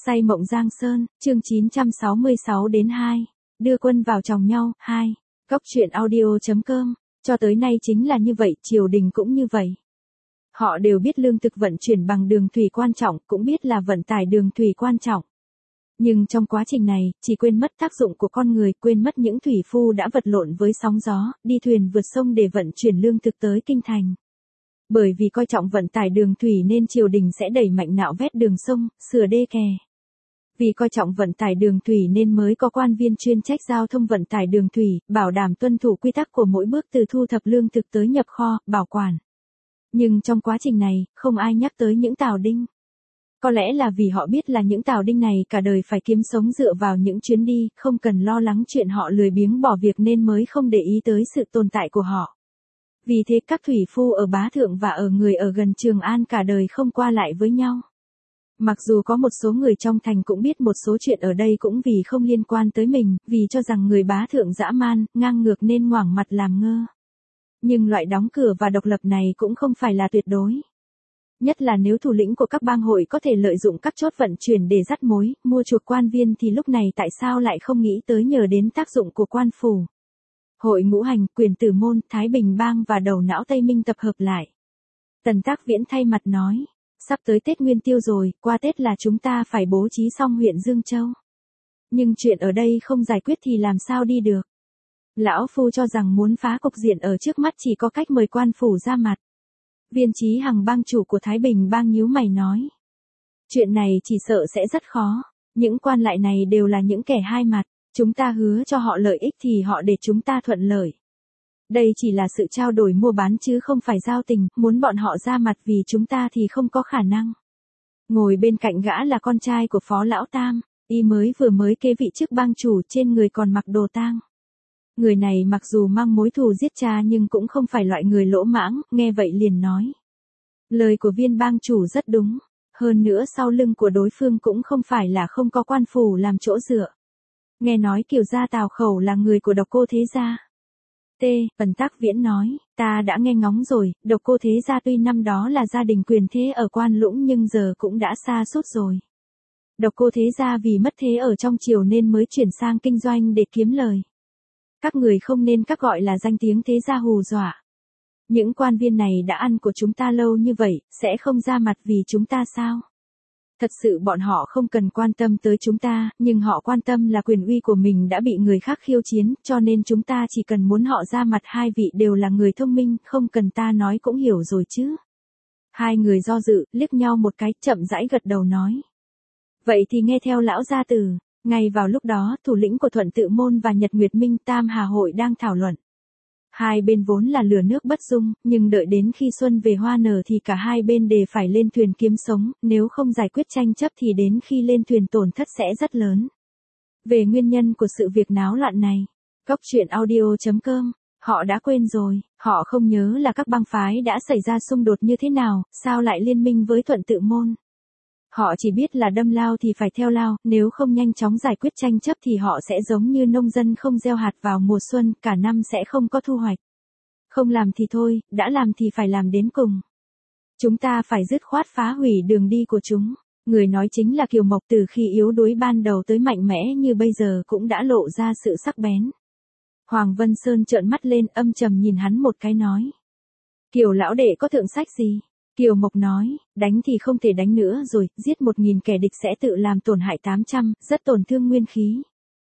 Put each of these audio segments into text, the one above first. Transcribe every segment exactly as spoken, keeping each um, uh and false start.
Say mộng Giang Sơn, chương chín trăm sáu mươi sáu đến hai. Đưa quân vào chồng nhau, hai. Góc truyện audio.com. Cho tới nay chính là như vậy, triều đình cũng như vậy. Họ đều biết lương thực vận chuyển bằng đường thủy quan trọng, cũng biết là vận tải đường thủy quan trọng. Nhưng trong quá trình này, chỉ quên mất tác dụng của con người, quên mất những thủy phu đã vật lộn với sóng gió, đi thuyền vượt sông để vận chuyển lương thực tới kinh thành. Bởi vì coi trọng vận tải đường thủy nên triều đình sẽ đẩy mạnh nạo vét đường sông, sửa đê kè. Vì coi trọng vận tải đường thủy nên mới có quan viên chuyên trách giao thông vận tải đường thủy, bảo đảm tuân thủ quy tắc của mỗi bước từ thu thập lương thực tới nhập kho, bảo quản. Nhưng trong quá trình này, không ai nhắc tới những tàu đinh. Có lẽ là vì họ biết là những tàu đinh này cả đời phải kiếm sống dựa vào những chuyến đi, không cần lo lắng chuyện họ lười biếng bỏ việc nên mới không để ý tới sự tồn tại của họ. Vì thế các thủy phu ở Bá Thượng và ở người ở gần Trường An cả đời không qua lại với nhau. Mặc dù có một số người trong thành cũng biết một số chuyện ở đây cũng vì không liên quan tới mình, vì cho rằng người Bá Thượng dã man, ngang ngược nên ngoảnh mặt làm ngơ. Nhưng loại đóng cửa và độc lập này cũng không phải là tuyệt đối. Nhất là nếu thủ lĩnh của các bang hội có thể lợi dụng các chốt vận chuyển để dắt mối, mua chuộc quan viên thì lúc này tại sao lại không nghĩ tới nhờ đến tác dụng của quan phủ. Hội Ngũ Hành, Quyền Tử Môn, Thái Bình Bang và Đầu Não Tây Minh tập hợp lại. Tần Tác Viễn thay mặt nói, sắp tới Tết Nguyên Tiêu rồi, qua Tết là chúng ta phải bố trí xong huyện Dương Châu. Nhưng chuyện ở đây không giải quyết thì làm sao đi được. Lão Phu cho rằng muốn phá cục diện ở trước mắt chỉ có cách mời quan phủ ra mặt. Viên Chí Hằng bang chủ của Thái Bình Bang nhíu mày nói. Chuyện này chỉ sợ sẽ rất khó, những quan lại này đều là những kẻ hai mặt. Chúng ta hứa cho họ lợi ích thì họ để chúng ta thuận lợi. Đây chỉ là sự trao đổi mua bán chứ không phải giao tình, muốn bọn họ ra mặt vì chúng ta thì không có khả năng. Ngồi bên cạnh gã là con trai của Phó Lão Tam, y mới vừa mới kế vị chức bang chủ, trên người còn mặc đồ tang. Người này mặc dù mang mối thù giết cha nhưng cũng không phải loại người lỗ mãng, nghe vậy liền nói. Lời của Viên bang chủ rất đúng, hơn nữa sau lưng của đối phương cũng không phải là không có quan phủ làm chỗ dựa. Nghe nói Kiều gia Tào Khẩu là người của Độc Cô Thế Gia. T. Tần Tác Viễn nói, ta đã nghe ngóng rồi, Độc Cô Thế Gia tuy năm đó là gia đình quyền thế ở Quan Lũng nhưng giờ cũng đã sa sút rồi. Độc Cô Thế Gia vì mất thế ở trong triều nên mới chuyển sang kinh doanh để kiếm lời. Các người không nên các gọi là danh tiếng thế gia hù dọa. Những quan viên này đã ăn của chúng ta lâu như vậy, sẽ không ra mặt vì chúng ta sao? Thật sự bọn họ không cần quan tâm tới chúng ta, nhưng họ quan tâm là quyền uy của mình đã bị người khác khiêu chiến, cho nên chúng ta chỉ cần muốn họ ra mặt. Hai vị đều là người thông minh, không cần ta nói cũng hiểu rồi chứ. Hai người do dự, liếc nhau một cái, chậm rãi gật đầu nói. Vậy thì nghe theo lão gia tử. Ngay vào lúc đó, thủ lĩnh của Thuận Tự Môn và Nhật Nguyệt Minh Tam Hà Hội đang thảo luận. Hai bên vốn là lửa nước bất dung, nhưng đợi đến khi xuân về hoa nở thì cả hai bên đều phải lên thuyền kiếm sống, nếu không giải quyết tranh chấp thì đến khi lên thuyền tổn thất sẽ rất lớn. Về nguyên nhân của sự việc náo loạn này, góc truyện audio.com, họ đã quên rồi, họ không nhớ là các bang phái đã xảy ra xung đột như thế nào, sao lại liên minh với Thuận Tự Môn. Họ chỉ biết là đâm lao thì phải theo lao, nếu không nhanh chóng giải quyết tranh chấp thì họ sẽ giống như nông dân không gieo hạt vào mùa xuân, cả năm sẽ không có thu hoạch. Không làm thì thôi, đã làm thì phải làm đến cùng. Chúng ta phải dứt khoát phá hủy đường đi của chúng. Người nói chính là Kiều Mộc, từ khi yếu đuối ban đầu tới mạnh mẽ như bây giờ cũng đã lộ ra sự sắc bén. Hoàng Vân Sơn trợn mắt lên âm trầm nhìn hắn một cái nói. Kiều lão đệ có thượng sách gì? Kiều Mộc nói, đánh thì không thể đánh nữa rồi, giết một nghìn kẻ địch sẽ tự làm tổn hại tám trăm, rất tổn thương nguyên khí.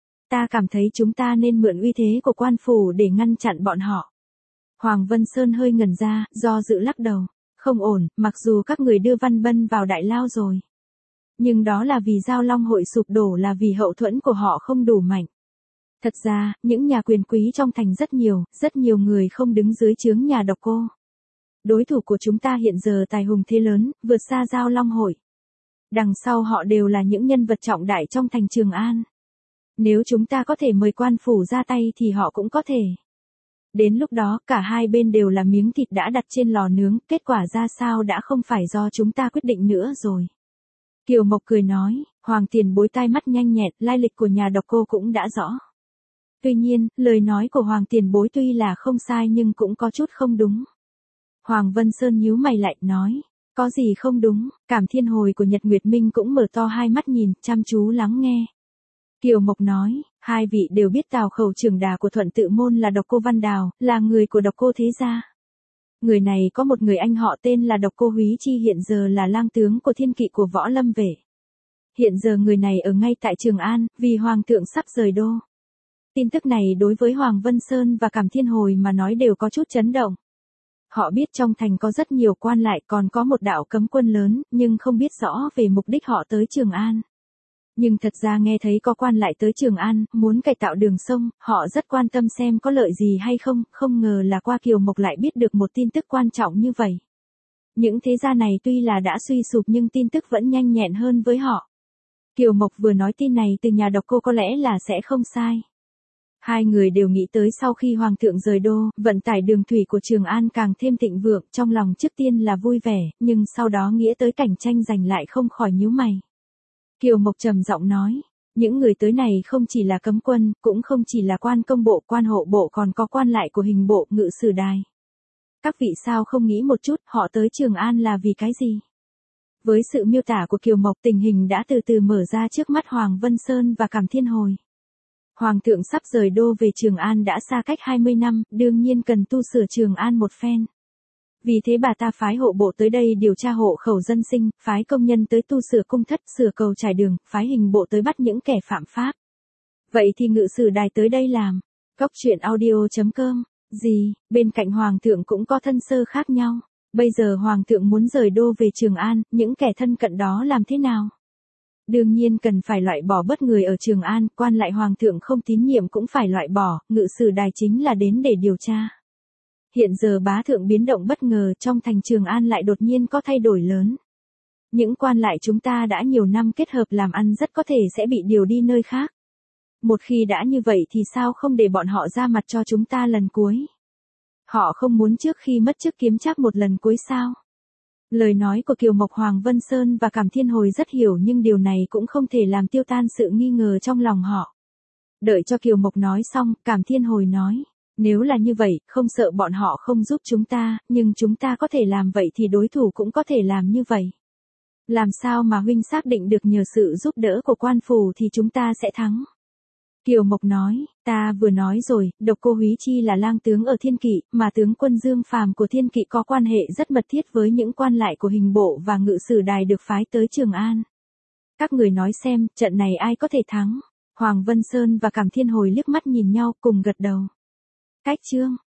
Ta cảm thấy chúng ta nên mượn uy thế của quan phủ để ngăn chặn bọn họ. Hoàng Vân Sơn hơi ngẩn ra, do dự lắc đầu, không ổn, mặc dù các người đưa Văn Bân vào đại lao rồi. Nhưng đó là vì Giao Long hội sụp đổ, là vì hậu thuẫn của họ không đủ mạnh. Thật ra, những nhà quyền quý trong thành rất nhiều, rất nhiều người không đứng dưới trướng nhà Độc Cô. Đối thủ của chúng ta hiện giờ tài hùng thế lớn, vượt xa Giao Long hội. Đằng sau họ đều là những nhân vật trọng đại trong thành Trường An. Nếu chúng ta có thể mời quan phủ ra tay thì họ cũng có thể. Đến lúc đó, cả hai bên đều là miếng thịt đã đặt trên lò nướng, kết quả ra sao đã không phải do chúng ta quyết định nữa rồi. Kiều Mộc cười nói, Hoàng tiền bối tai mắt nhanh nhẹn, lai lịch của nhà Độc Cô cũng đã rõ. Tuy nhiên, lời nói của Hoàng tiền bối tuy là không sai nhưng cũng có chút không đúng. Hoàng Vân Sơn nhíu mày lại, nói, Có gì không đúng, Cảm Thiên Hồi của Nhật Nguyệt Minh cũng mở to hai mắt nhìn, chăm chú lắng nghe. Kiều Mộc nói, hai vị đều biết Tào Khẩu trưởng đà của Thuận Tự Môn là Độc Cô Văn Đào, là người của Độc Cô thế gia. Người này có một người anh họ tên là Độc Cô Húy Chi, hiện giờ là lang tướng của thiên kỵ của Võ Lâm Vệ. Hiện giờ người này ở ngay tại Trường An, vì Hoàng thượng sắp rời đô. Tin tức này đối với Hoàng Vân Sơn và Cảm Thiên Hồi mà nói đều có chút chấn động. Họ biết trong thành có rất nhiều quan lại, còn có một đạo cấm quân lớn, nhưng không biết rõ về mục đích họ tới Trường An. Nhưng thật ra nghe thấy có quan lại tới Trường An, muốn cải tạo đường sông, họ rất quan tâm xem có lợi gì hay không, không ngờ là qua Kiều Mộc lại biết được một tin tức quan trọng như vậy. Những thế gia này tuy là đã suy sụp nhưng tin tức vẫn nhanh nhẹn hơn với họ. Kiều Mộc vừa nói tin này từ nhà Độc Cô có lẽ là sẽ không sai. Hai người đều nghĩ tới sau khi Hoàng thượng rời đô, vận tải đường thủy của Trường An càng thêm thịnh vượng, trong lòng trước tiên là vui vẻ, nhưng sau đó nghĩ tới cảnh tranh giành lại không khỏi nhíu mày. Kiều Mộc trầm giọng nói, những người tới này không chỉ là cấm quân, cũng không chỉ là quan công bộ, quan hộ bộ, còn có quan lại của hình bộ, ngự sử đài. Các vị sao không nghĩ một chút, họ tới Trường An là vì cái gì? Với sự miêu tả của Kiều Mộc, tình hình đã từ từ mở ra trước mắt Hoàng Vân Sơn và Cảm Thiên Hồi. Hoàng thượng sắp rời đô về Trường An đã xa cách hai mươi năm, đương nhiên cần tu sửa Trường An một phen. Vì thế bà ta phái hộ bộ tới đây điều tra hộ khẩu dân sinh, phái công nhân tới tu sửa cung thất, sửa cầu trải đường, phái hình bộ tới bắt những kẻ phạm pháp. Vậy thì ngự sử đài tới đây làm. Cốc truyện audio chấm com. Gì, bên cạnh Hoàng thượng cũng có thân sơ khác nhau. Bây giờ Hoàng thượng muốn rời đô về Trường An, những kẻ thân cận đó làm thế nào? Đương nhiên cần phải loại bỏ bớt người ở Trường An, quan lại Hoàng thượng không tín nhiệm cũng phải loại bỏ, ngự sử đài chính là đến để điều tra. Hiện giờ bá thượng biến động bất ngờ, trong thành Trường An lại đột nhiên có thay đổi lớn. Những quan lại chúng ta đã nhiều năm kết hợp làm ăn rất có thể sẽ bị điều đi nơi khác. Một khi đã như vậy thì sao không để bọn họ ra mặt cho chúng ta lần cuối? Họ không muốn trước khi mất chức kiếm trác một lần cuối sao? Lời nói của Kiều Mộc, Hoàng Vân Sơn và Cảm Thiên Hồi rất hiểu, nhưng điều này cũng không thể làm tiêu tan sự nghi ngờ trong lòng họ. Đợi cho Kiều Mộc nói xong, Cảm Thiên Hồi nói, nếu là như vậy, không sợ bọn họ không giúp chúng ta, nhưng chúng ta có thể làm vậy thì đối thủ cũng có thể làm như vậy. Làm sao mà huynh xác định được nhờ sự giúp đỡ của quan phủ thì chúng ta sẽ thắng? Kiều Mộc nói, ta vừa nói rồi, Độc Cô Húy Chi là lang tướng ở thiên kỵ, mà tướng quân Dương Phàm của thiên kỵ có quan hệ rất mật thiết với những quan lại của hình bộ và ngự sử đài được phái tới Trường An. Các người nói xem, trận này ai có thể thắng? Hoàng Vân Sơn và Cảm Thiên Hồi liếc mắt nhìn nhau cùng gật đầu. Cách chương